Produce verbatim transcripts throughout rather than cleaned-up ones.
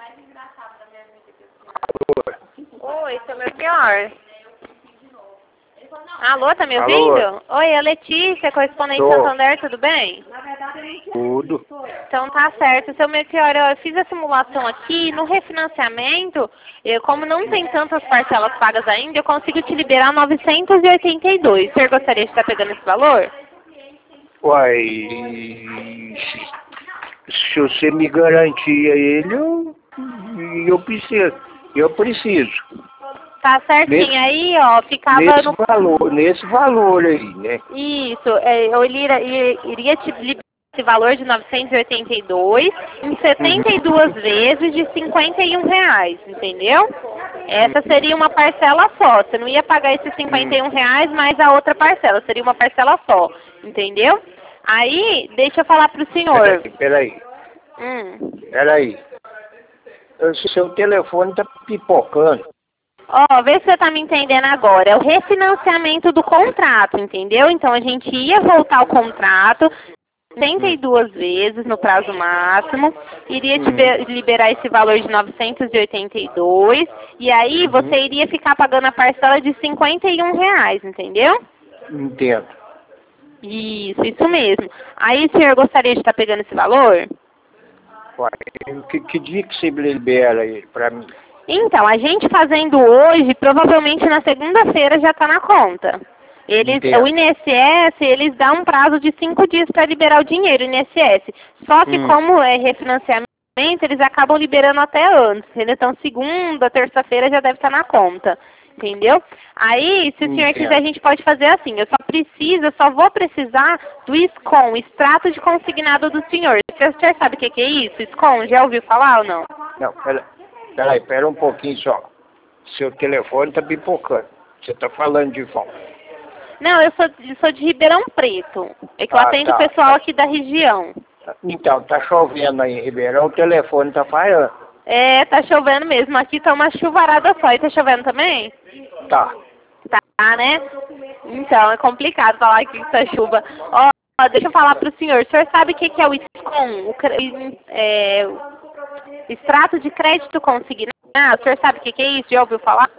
Oi, seu Melchior. Alô, tá me ouvindo? Alô. Oi, é a Letícia, correspondente Tô. Santander, tudo bem? Tudo. Então tá certo. Seu Melchior, eu fiz a simulação aqui, no refinanciamento, eu, como não tem tantas parcelas pagas ainda, eu consigo te liberar novecentos e oitenta e dois. O senhor gostaria de estar pegando esse valor? Uai, se você me garantia ele, eu, eu preciso. Eu preciso. Tá certinho. Nesse- Aí, ó, ficava Nesse no... valor, nesse valor aí, né? Isso, é, eu iria, iria te liberar esse valor de novecentos e oitenta e dois em setenta e duas vezes de cinquenta e um reais, entendeu? Essa seria uma parcela só. Você não ia pagar esses cinquenta e um reais mais a outra parcela. Seria uma parcela só, entendeu? Aí, deixa eu falar pro senhor. Peraí, peraí. Hum. Peraí. O seu telefone tá pipocando. Ó, vê se você tá me entendendo agora. É o refinanciamento do contrato, entendeu? Então a gente ia voltar ao contrato setenta e duas vezes no prazo máximo, iria te be- liberar esse valor de novecentos e oitenta e dois, e aí você iria ficar pagando a parcela de cinquenta e um reais, entendeu? Entendo. Isso, isso mesmo. Aí o senhor gostaria de estar pegando esse valor? Uai, que, que dia que você libera ele pra mim? Então, a gente fazendo hoje, provavelmente na segunda-feira já está na conta. Eles, Entendo. o I N S S, eles dão um prazo de cinco dias para liberar o dinheiro, o I N S S. Só que Hum. como é refinanciamento, eles acabam liberando até antes. Entendeu? Então, segunda, terça-feira já deve estar na conta. Entendeu? Aí, se o senhor Entendo. quiser, a gente pode fazer assim. Eu só preciso, eu só vou precisar do SCON, extrato de consignado do senhor. O senhor sabe o que que é isso? SCON, já ouviu falar ou não? Não, pera, peraí, pera um pouquinho só. Seu telefone tá pipocando. Você tá falando de volta. Não, eu sou, eu sou de Ribeirão Preto. É que eu Ah, atendo o tá, pessoal tá. aqui da região. Então, tá chovendo aí em Ribeirão, o telefone tá falhando. É, tá chovendo mesmo. Aqui tá uma chuvarada só. E tá chovendo também? Tá. Tá, né? Então, é complicado falar aqui que tá chuva. Ó, ó, deixa eu falar pro senhor. O senhor sabe o que que é o SCON? O, cre- é, o extrato de crédito consignado? O senhor sabe o que que é isso? Já ouviu falar?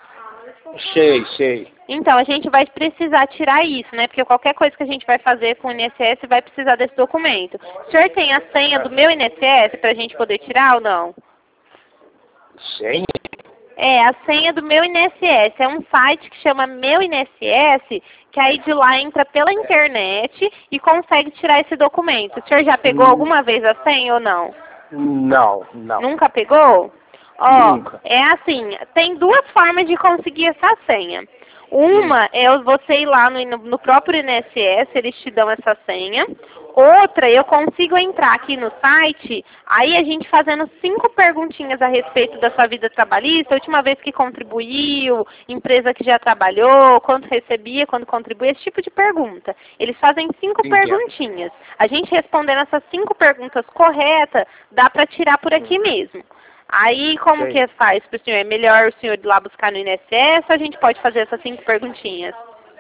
Sei, sei. Então, a gente vai precisar tirar isso, né? Porque qualquer coisa que a gente vai fazer com o I N S S vai precisar desse documento. O senhor tem a senha do meu I N S S para a gente poder tirar ou não? Senha? É, a senha do meu I N S S. É um site que chama Meu I N S S, que aí de lá entra pela internet e consegue tirar esse documento. O senhor já pegou Hum. alguma vez a senha ou não? Não, não. Nunca pegou? Ó, Nunca. é assim, tem duas formas de conseguir essa senha. Uma é você ir lá no, no próprio I N S S, eles te dão essa senha. Outra, eu consigo entrar aqui no site, aí a gente fazendo cinco perguntinhas a respeito da sua vida trabalhista, a última vez que contribuiu, empresa que já trabalhou, quanto recebia, quando contribuía, esse tipo de pergunta. Eles fazem cinco Entendo. perguntinhas. A gente respondendo essas cinco perguntas corretas, dá para tirar por aqui mesmo. Aí, como Sei. que faz para o senhor? É melhor o senhor ir lá buscar no I N S S ou a gente pode fazer essas cinco perguntinhas?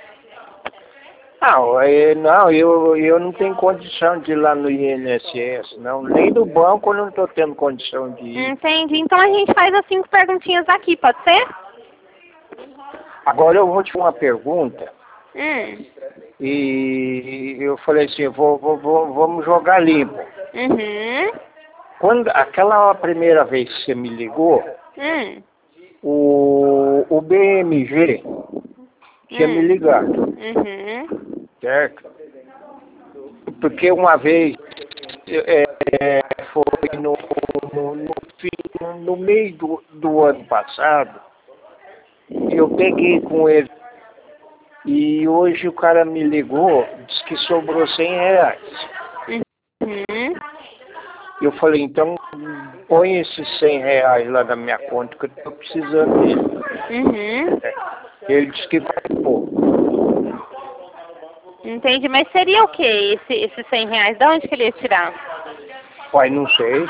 Não, é, não eu, eu não tenho condição de ir lá no I N S S, não. Nem do banco eu não estou tendo condição de ir. Entendi. Então a gente faz as cinco perguntinhas aqui, pode ser? Agora eu vou te fazer uma pergunta. Hum. E eu falei assim, vou, vou, vou, vamos jogar limpo. Uhum. Quando, aquela primeira vez que você me ligou, Hum. o, o B M G tinha Hum. me ligado, Uhum. certo? Porque uma vez é, é, foi no, no, no, fim- no meio do, do ano passado, eu peguei com ele e hoje o cara me ligou, disse que sobrou cem reais. Uhum. Eu falei, então põe esses cem reais lá na minha conta que eu estou precisando dele. Uhum. Ele disse que vai pôr. Entendi. Mas seria o quê esse, esses cem reais? De onde que ele ia tirar? Pai, não sei.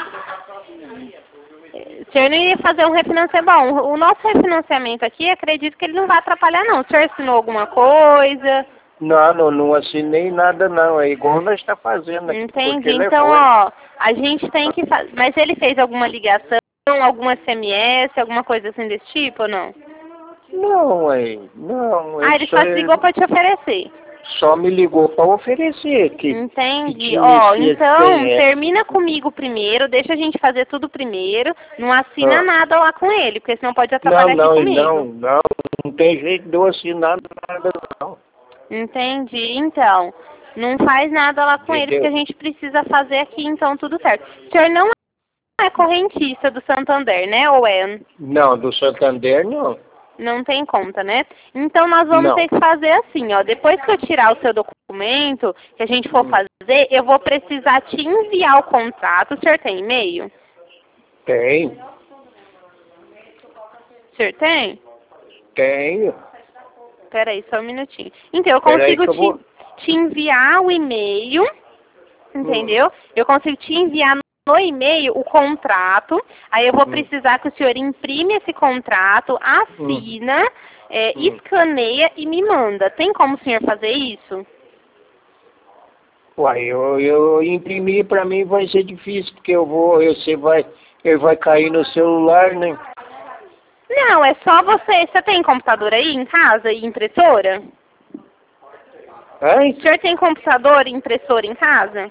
O senhor não ia fazer um refinanciamento. Bom, o nosso refinanciamento aqui, acredito que ele não vai atrapalhar, não. O senhor assinou alguma coisa? Não, não, não assinei nada não. É igual nós está fazendo aqui por Entendi. telefone. Então, ó, a gente tem que fazer. Mas ele fez alguma ligação algum S M S, alguma coisa assim desse tipo ou não? Não, é, não. Ah, ele só te ligou para te oferecer. Só me ligou para oferecer. Que, Entendi. que Ó, tinha então, C S. termina comigo primeiro, deixa a gente fazer tudo primeiro, não assina Ah. nada lá com ele, porque senão pode atrapalhar Não, aqui não, comigo. não, não, não tem jeito de eu assinar nada, não. Entendi. Então, não faz nada lá com ele, Entendeu? porque a gente precisa fazer aqui, então, tudo certo. O senhor não é correntista do Santander, né, ou é? Não, do Santander, não. Não tem conta, né? Então nós vamos Não. ter que fazer assim, ó. Depois que eu tirar o seu documento, que a gente for Hum. fazer, eu vou precisar te enviar o contrato. O senhor tem e-mail? Tem, O senhor tem? tenho. Peraí, só um minutinho. Então, eu Peraí consigo que eu te, vou... te enviar o e-mail, entendeu? Hum. Eu consigo te enviar no e-mail o contrato, aí eu vou Hum. precisar que o senhor imprime esse contrato, assina, é, Hum. escaneia e me manda. Tem como o senhor fazer isso? Uai, eu, eu imprimir para mim vai ser difícil, porque eu vou, eu, você vai, ele vai cair no celular, né? Não, é só você. Você tem computador aí em casa e impressora? Ai? O senhor tem computador e impressora em casa?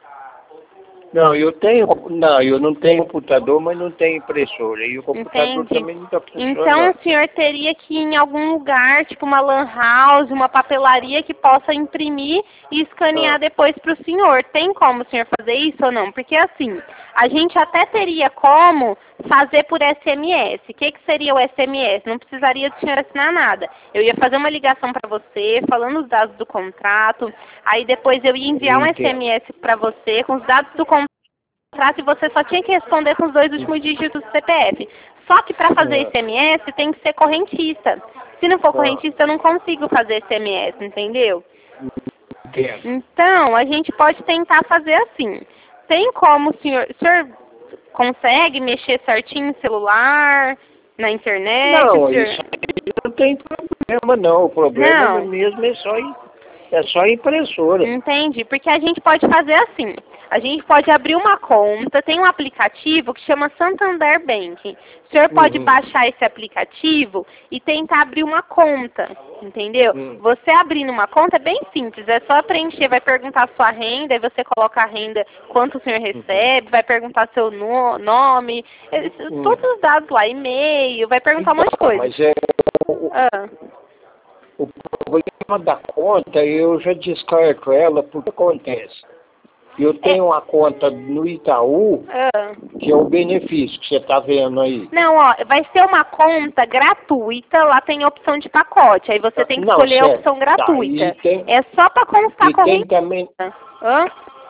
Não, eu tenho, não, eu não tenho computador, mas não tenho impressora. E o computador Entendi. também não está funcionando. Então o senhor teria que ir em algum lugar, tipo uma lan house, uma papelaria que possa imprimir e escanear Ah. depois para o senhor. Tem como o senhor fazer isso ou não? Porque assim, a gente até teria como fazer por S M S. O que, que seria o S M S? Não precisaria do senhor assinar nada. Eu ia fazer uma ligação para você, falando os dados do contrato, aí depois eu ia enviar um Entendo. S M S para você com os dados do contrato e você só tinha que responder com os dois últimos dígitos do C P F. Só que para fazer Ah. S M S tem que ser correntista. Se não for Ah. correntista, eu não consigo fazer S M S, entendeu? Entendo. Então, a gente pode tentar fazer assim. Tem como o senhor... O senhor consegue mexer certinho no celular, na internet? Não, o senhor... isso aí não tem problema, não. O problema Não. mesmo é só, im- é só impressora. Entendi, porque a gente pode fazer assim. A gente pode abrir uma conta, tem um aplicativo que chama Santander Bank. O senhor pode Uhum. baixar esse aplicativo e tentar abrir uma conta, entendeu? Hum. Você abrindo uma conta é bem simples, é só preencher, vai perguntar a sua renda, aí você coloca a renda, quanto o senhor recebe, vai perguntar seu no- nome, eh, Hum. todos os dados lá, e-mail, vai perguntar um monte de Então, coisa. mas é, o, Ah. o problema da conta, eu já descarto ela, porque acontece. Eu tenho uma conta no Itaú, Ah. que é o benefício que você está vendo aí. Não, ó, vai ser uma conta gratuita, lá tem opção de pacote, aí você tem que Não, escolher a certo. opção gratuita. Tá, e tem- É só para constar E tem corrente. também, Hã?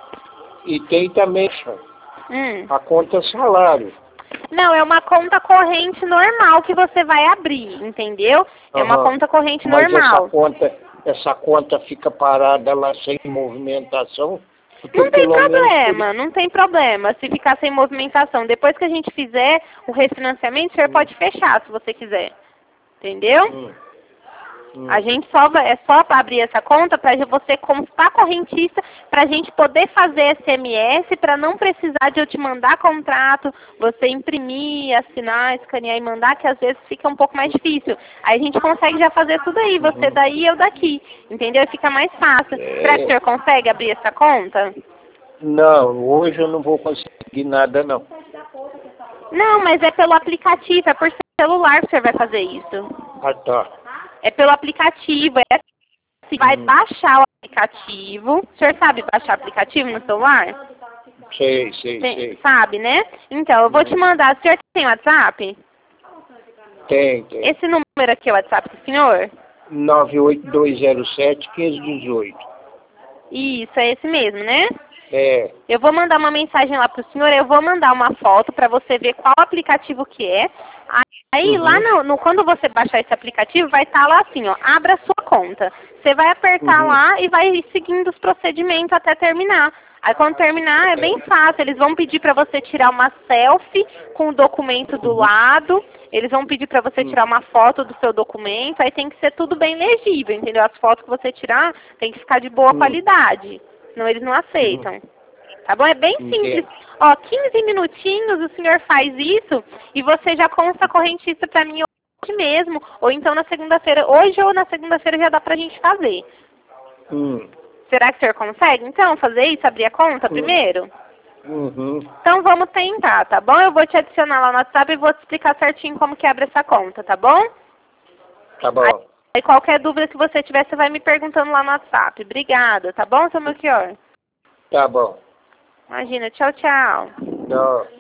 e tem também Hum. a conta salário. Não, é uma conta corrente normal que você vai abrir, entendeu? É uma Aham. conta corrente Mas normal. essa conta, essa conta fica parada lá sem movimentação. Porque Não tem pelo menos problema, não tem problema se ficar sem movimentação. Depois que a gente fizer o refinanciamento, o senhor pode fechar se você quiser. Entendeu? Hum. Hum. A gente só vai, é só para abrir essa conta para você constar correntista, para a gente poder fazer S M S, para não precisar de eu te mandar contrato, você imprimir, assinar, escanear e mandar, que às vezes fica um pouco mais difícil. Aí a gente consegue já fazer tudo aí, você daí e eu daqui, entendeu? E fica mais fácil. É. Será que o senhor consegue abrir essa conta? Não, hoje eu não vou conseguir nada, não. Não, mas é pelo aplicativo, é por celular que o senhor vai fazer isso. Ah, tá. É pelo aplicativo, é assim, vai Hum. baixar o aplicativo. O senhor sabe baixar o aplicativo no celular? Sei, sei, Tem- sei. sabe, né? Então, eu vou te mandar. O senhor tem WhatsApp? Tem, tem. Esse número aqui é o WhatsApp do senhor? nove oito dois zero sete, um cinco um oito. Isso, é esse mesmo, né? É. Eu vou mandar uma mensagem lá pro senhor, eu vou mandar uma foto para você ver qual aplicativo que é. Aí Uhum. lá no, no- quando você baixar esse aplicativo, vai estar lá assim, ó, abra a sua conta. Você vai apertar Uhum. lá e vai seguindo os procedimentos até terminar. Aí quando terminar é bem fácil, eles vão pedir para você tirar uma selfie com o documento do lado, eles vão pedir para você tirar uma foto do seu documento, aí tem que ser tudo bem legível, entendeu? As fotos que você tirar tem que ficar de boa Hum. qualidade, senão eles não aceitam. Tá bom? É bem simples. Ó, quinze minutinhos o senhor faz isso e você já consta correntista para mim hoje mesmo. Ou então na segunda-feira. Hoje ou na segunda-feira já dá pra gente fazer. Hum. Será que o senhor consegue, então, fazer isso? Abrir a conta Hum. primeiro? Uhum. Então vamos tentar, tá bom? Eu vou te adicionar lá no WhatsApp e vou te explicar certinho como que abre essa conta, tá bom? Tá bom. Aí, aí qualquer dúvida que você tiver, você vai me perguntando lá no WhatsApp. Obrigada, tá bom, seu Melchior? Tá bom. Imagina, tchau, tchau. Tchau.